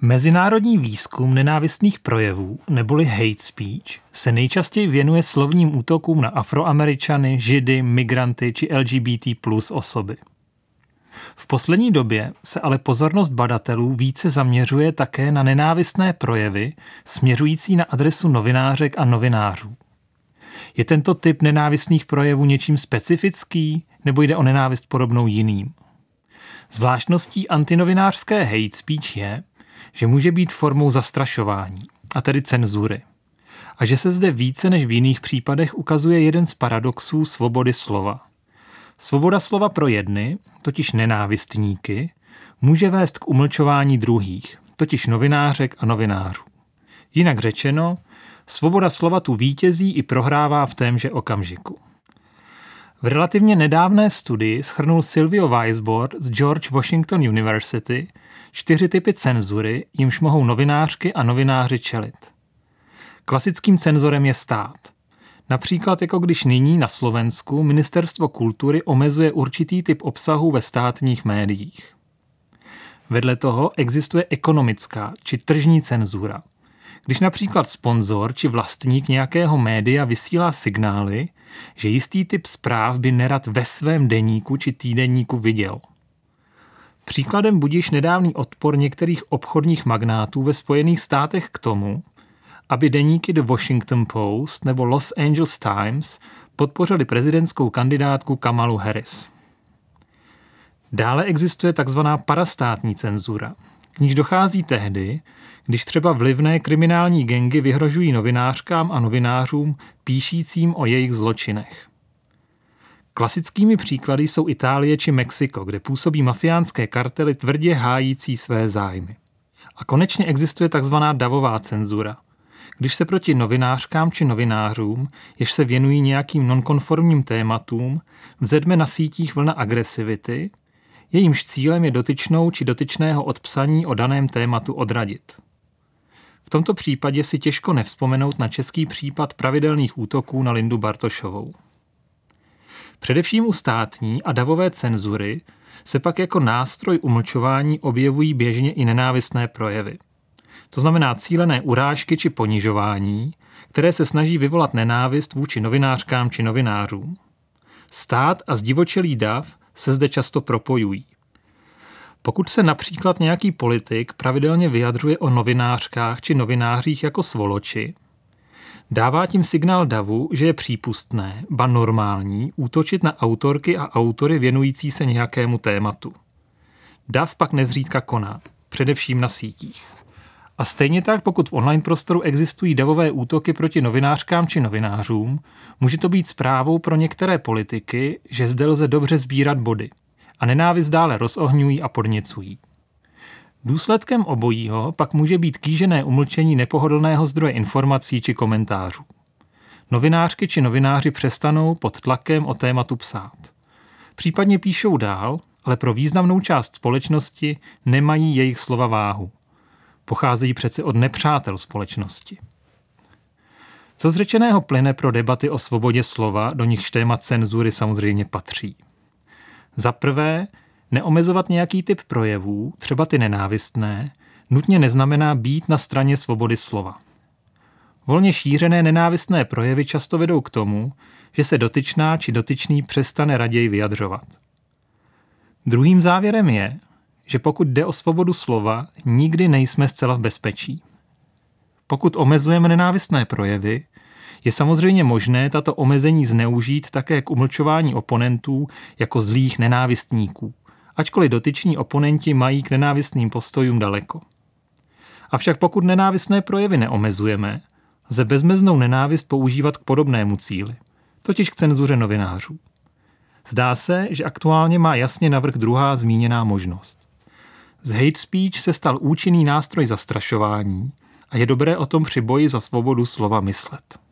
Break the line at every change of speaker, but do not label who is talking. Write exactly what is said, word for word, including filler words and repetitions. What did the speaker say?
Mezinárodní výzkum nenávistných projevů, neboli hate speech, se nejčastěji věnuje slovním útokům na Afroameričany, Židy, migranty či L G B T plus osoby. V poslední době se ale pozornost badatelů více zaměřuje také na nenávistné projevy směřující na adresu novinářek a novinářů. Je tento typ nenávistných projevů něčím specifický, nebo jde o nenávist podobnou jiným? Zvláštností antinovinářské hate speech je, že může být formou zastrašování, a tedy cenzury. A že se zde více než v jiných případech ukazuje jeden z paradoxů svobody slova. Svoboda slova pro jedny, totiž nenávistníky, může vést k umlčování druhých, totiž novinářek a novinářů. Jinak řečeno, svoboda slova tu vítězí i prohrává v témže okamžiku. V relativně nedávné studii shrnul Silvio Weisbord z George Washington University čtyři typy cenzury, jimž mohou novinářky a novináři čelit. Klasickým cenzorem je stát. Například jako když nyní na Slovensku Ministerstvo kultury omezuje určitý typ obsahu ve státních médiích. Vedle toho existuje ekonomická či tržní cenzura. Když například sponzor či vlastník nějakého média vysílá signály, že jistý typ zpráv by nerad ve svém deníku či týdeníku viděl. Příkladem budiž nedávný odpor některých obchodních magnátů ve Spojených státech k tomu, aby deníky The Washington Post nebo Los Angeles Times podpořili prezidentskou kandidátku Kamalu Harris. Dále existuje takzvaná parastátní cenzura, k níž dochází tehdy, když třeba vlivné kriminální gangy vyhrožují novinářkám a novinářům píšícím o jejich zločinech. Klasickými příklady jsou Itálie či Mexiko, kde působí mafiánské kartely tvrdě hájící své zájmy. A konečně existuje takzvaná davová cenzura, když se proti novinářkám či novinářům, jež se věnují nějakým nonkonformním tématům, vzedme na sítích vlna agresivity, jejímž cílem je dotyčnou či dotyčného odpsaní o daném tématu odradit. V tomto případě si těžko nevzpomenout na český případ pravidelných útoků na Lindu Bartošovou. Především u státní a davové cenzury se pak jako nástroj umlčování objevují běžně i nenávistné projevy. To znamená cílené urážky či ponižování, které se snaží vyvolat nenávist vůči novinářkám či novinářům. Stát a zdivočelý dav se zde často propojují. Pokud se například nějaký politik pravidelně vyjadřuje o novinářkách či novinářích jako svoloči, dává tím signál davu, že je přípustné, ba normální, útočit na autorky a autory věnující se nějakému tématu. Dav pak nezřídka koná, především na sítích. A stejně tak, pokud v online prostoru existují davové útoky proti novinářkám či novinářům, může to být zprávou pro některé politiky, že zde lze dobře sbírat body a nenávist dále rozohňují a podněcují. Důsledkem obojího pak může být kýžené umlčení nepohodlného zdroje informací či komentářů. Novinářky či novináři přestanou pod tlakem o tématu psát. Případně píšou dál, ale pro významnou část společnosti nemají jejich slova váhu. Pocházejí přece od nepřátel společnosti. Co z řečeného plyne pro debaty o svobodě slova, do nichž téma cenzury samozřejmě patří? Za prvé, neomezovat nějaký typ projevů, třeba ty nenávistné, nutně neznamená být na straně svobody slova. Volně šířené nenávistné projevy často vedou k tomu, že se dotyčná či dotyčný přestane raději vyjadřovat. Druhým závěrem je, že pokud jde o svobodu slova, nikdy nejsme zcela v bezpečí. Pokud omezujeme nenávistné projevy, je samozřejmě možné tato omezení zneužít také k umlčování oponentů jako zlých nenávistníků, ačkoliv dotyční oponenti mají k nenávistným postojům daleko. Avšak pokud nenávistné projevy neomezujeme, lze bezmeznou nenávist používat k podobnému cíli, totiž k cenzuře novinářů. Zdá se, že aktuálně má jasně navrch druhá zmíněná možnost. Z hate speech se stal účinný nástroj zastrašování a je dobré o tom při boji za svobodu slova myslet.